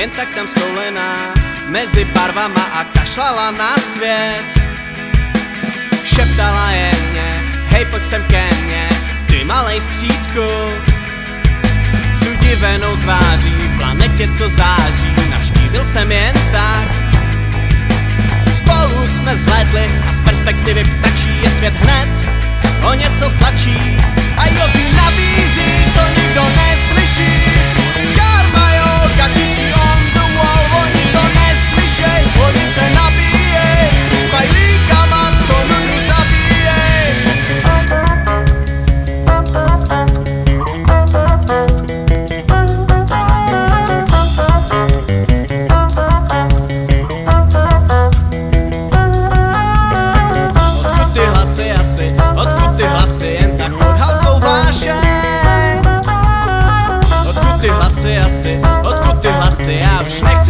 jen tak tam skoulená mezi barvama a kašlala na svět. Šeptala jen mě, hej, pojď sem ke mně, ty malej skřítku. S udivenou tváří v planetě, co září, navštívil jsem jen tak. Spolu jsme zlétli a z perspektivy ptačí je svět hned o něco sladší. A jo, ty nabízí, co nikdo neslyší. Karma yoga křičí on the wall, oni to neslyšej, oni se nabíjej smajlíkama, co nudu zabíjej. Odkud ty hlasy jen tak odhal svou vášeň? Odkud ty hlasy já už nechci